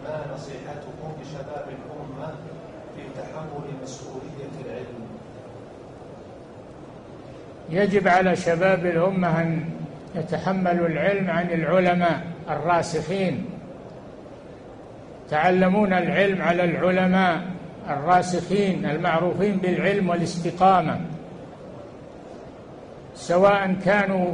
ما نصيحتكم لشباب الأمة في تحمل مسؤولية العلم؟ يجب على شباب الأمة أن يتحملوا العلم عن العلماء الراسخين، تعلمون العلم على العلماء الراسخين المعروفين بالعلم والاستقامة، سواء كانوا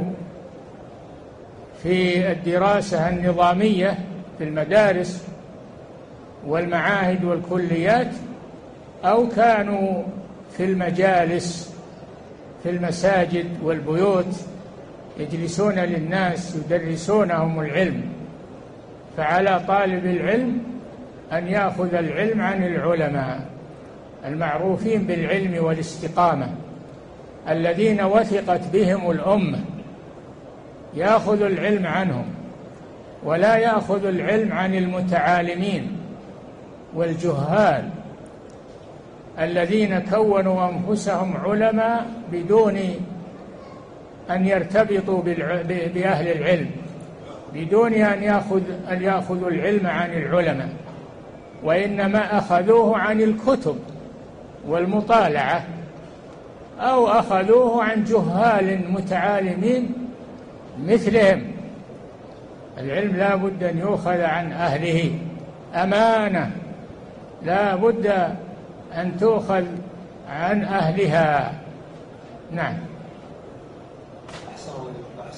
في الدراسة النظامية في المدارس والمعاهد والكليات، أو كانوا في المجالس في المساجد والبيوت يجلسون للناس يدرسونهم العلم. فعلى طالب العلم أن يأخذ العلم عن العلماء المعروفين بالعلم والاستقامة الذين وثقت بهم الأمة، يأخذ العلم عنهم، ولا يأخذ العلم عن المتعالمين والجهال الذين كونوا أنفسهم علماء بدون أن يرتبطوا بأهل العلم، بدون أن يأخذوا العلم عن العلماء، وإنما أخذوه عن الكتب والمطالعة، أو أخذوه عن جهال متعالمين مثلهم. العلم لا بد أن يؤخذ عن أهله أمانة، لا بد أن تؤخذ عن أهلها. نعم. أحسن